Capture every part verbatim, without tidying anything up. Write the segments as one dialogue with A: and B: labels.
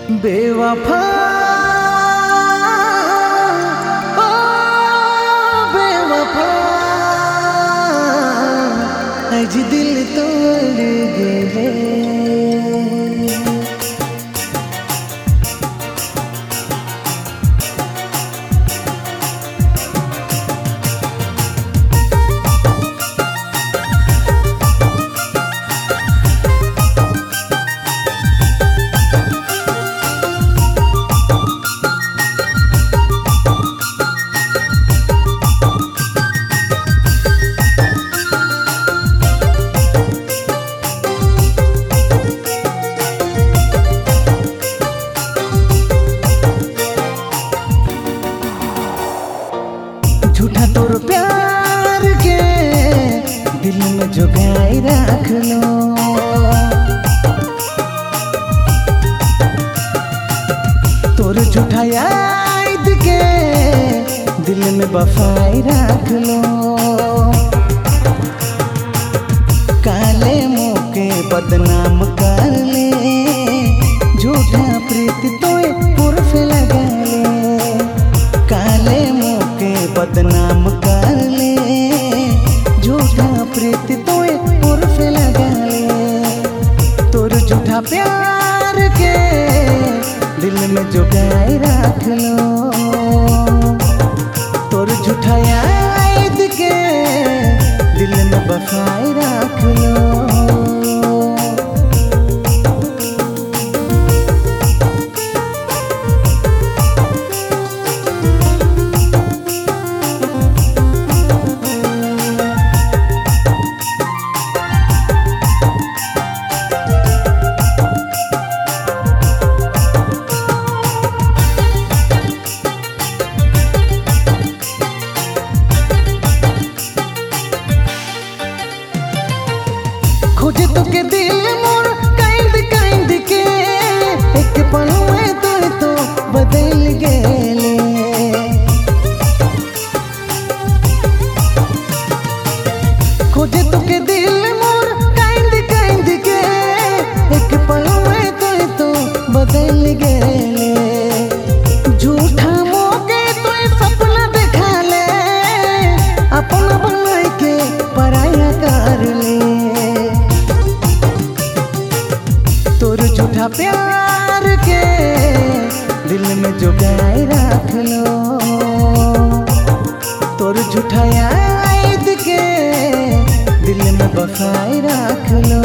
A: बेवफा ओ बेवफा आज दिल तोड़ गेले। झूठा तोर प्यार के दिल में जुगाई रख लो। तोर झूठा याद के दिल में वफाई रख लो। काले मुँह के बदनाम कर ले, झूठा प्रीति तोए पुरफ लगा ले। काले मुँह के बदनाम कर ले, झूठा प्रीति तोए पुरफ लगा ले। तोर झूठा प्यार के दिल में जुगाई रख लो। तोर झूठा याद के दिल में बफाई रख लो। खोजे तुके दिल मोर कांद कांद के, एक पल में तू तो बदल गेले। खोजे तुके दिल मोर कांद कांद के, एक पल में तू तो बदल गेले। झूठा मोके तो सपना दिखा ले, अपना बनाई के पराया कर ले। तोर झूठा प्यार के दिल में जुगाई रख लो। तोर झूठा याद के दिल में बफाई रख लो।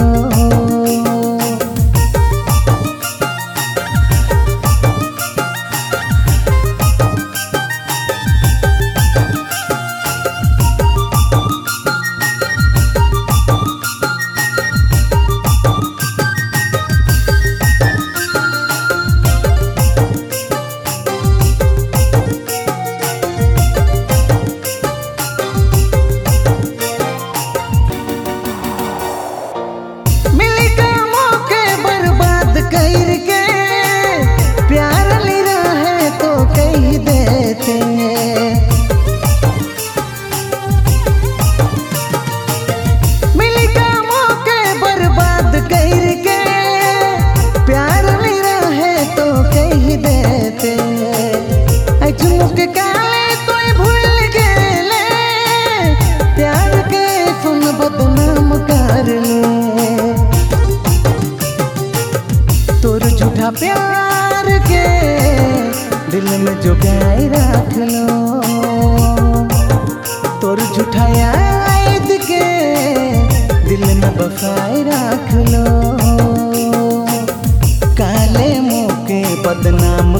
A: बदनाम कर ले। तोर झूठा प्यार के दिल में जुगाई रख लो। तोर झूठा याद के दिल में बफाई रख लो। काले मुँह के बदनाम